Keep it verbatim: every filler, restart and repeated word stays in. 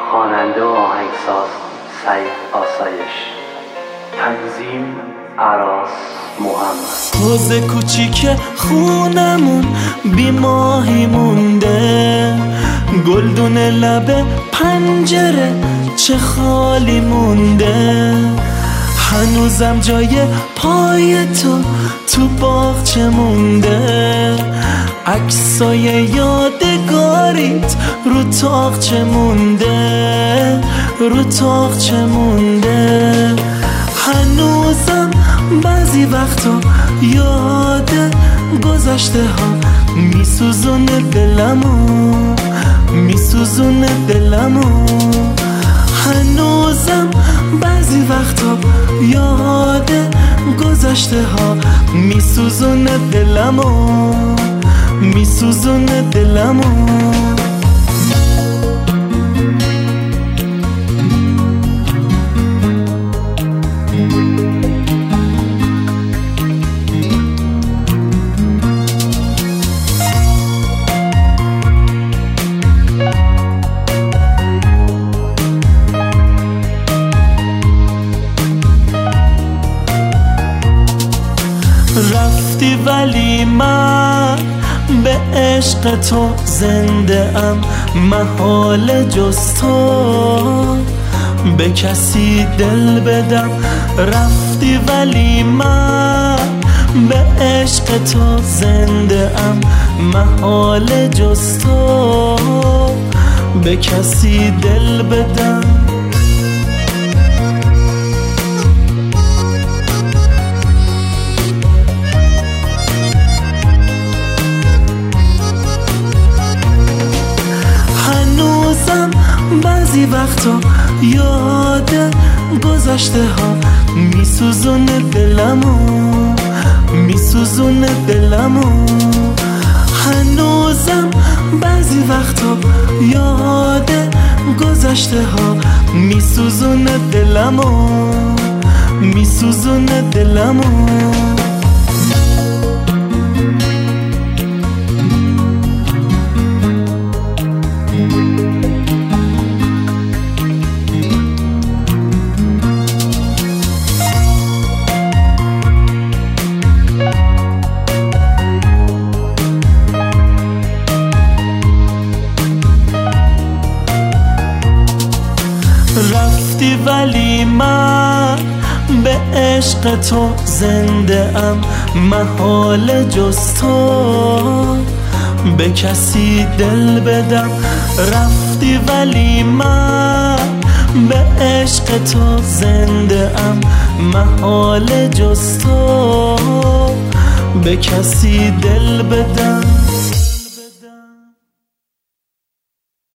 خواننده و آهنگساز سعید آسایش، تنظیم عراس محمد. حوض کوچیک خونمون بی ماهی مونده، گلدون لب پنجره چه خالی مونده، هنوزم جای پای تو تو باغچه مونده، عکسای یادگاریت رو تاقچه مونده، رو تاقچه مونده، هنوزم بعضی وقتا یاد گذشته ها میسوزونه دلمو، میسوزونه دلمو، هنوزم بعضی وقتا یاد گذشته ها میسوزونه دلمو، میسوزونه دلمو. رفتی ولی من به عشق تو زنده ام، محال جز تو به کسی دل بدم. رفتی ولی من به عشق تو زنده ام، محال جز تو به کسی دل بدم. بعضی وقتا یاد گذشته ها میسوزونه دلمو، میسوزونه دلمو، هنوزم بعضی وقتا یاد گذشته ها میسوزونه دلمو، میسوزونه دلمو. رفتی ولی من به عشق تو زنده ام، محال جز تو به کسی دل بدم. رفتی ولی من به عشق تو زنده ام، محال جز تو به کسی دل بدم.